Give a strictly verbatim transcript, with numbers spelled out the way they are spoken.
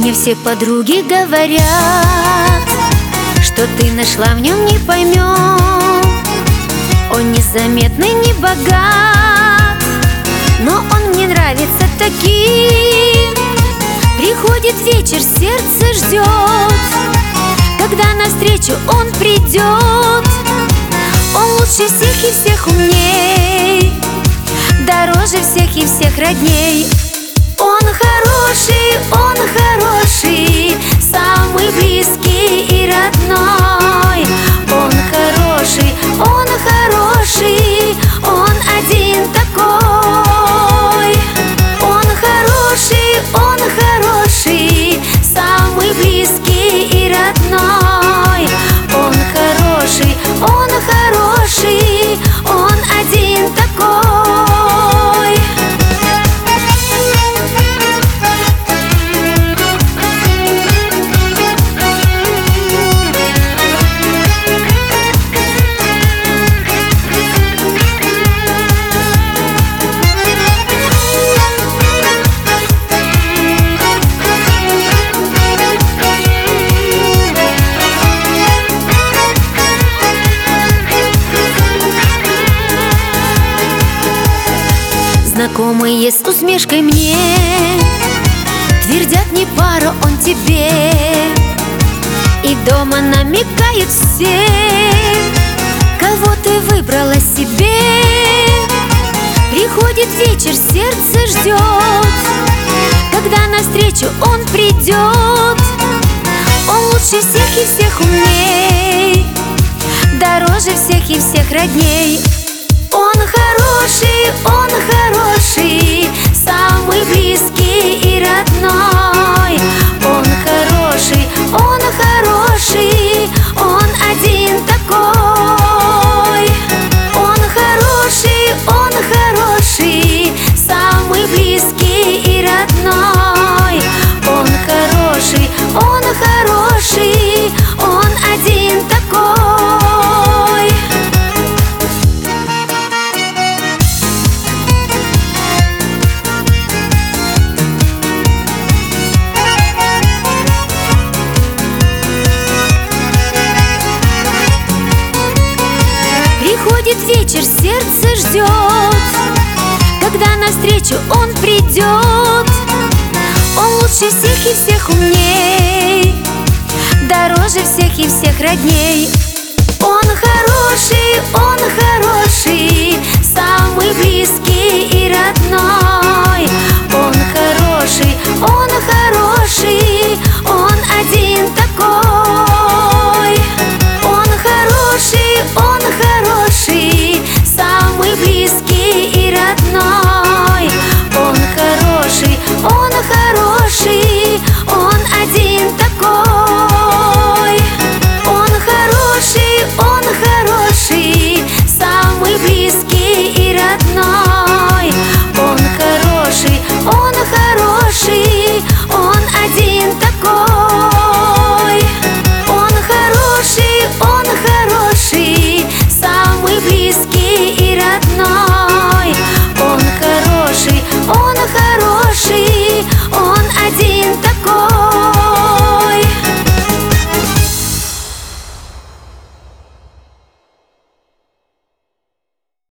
Мне все подруги говорят, что ты нашла в нем не поймешь. Он незаметный, не богат, но он мне нравится таким. Приходит вечер, сердце ждет, когда навстречу он придет. Он лучше всех и всех умней, дороже всех и всех родней. Он хороший, он хороший, самый близкий и родной. Он хороший, он хороший, он один такой. Он хороший, он хороший, самый близкий и родной. Он хороший, он хороший, он один такой. Знакомые с усмешкой мне твердят: не пара он тебе. И дома намекают все, кого ты выбрала себе. Приходит вечер, сердце ждет, когда навстречу он придет. Он лучше всех и всех умней, дороже всех и всех родней. Он хороший, он хороший, самый близкий и родной. Он хороший, он хороший, он один такой. Он хороший, он хороший, самый близкий и родной. Он хороший, он хороший, он один такой. Приходит вечер, сердце ждет, когда навстречу он придет. Он лучше всех и всех умней, дороже всех и всех родней. Он хороший, он хороший, самый близкий и родной.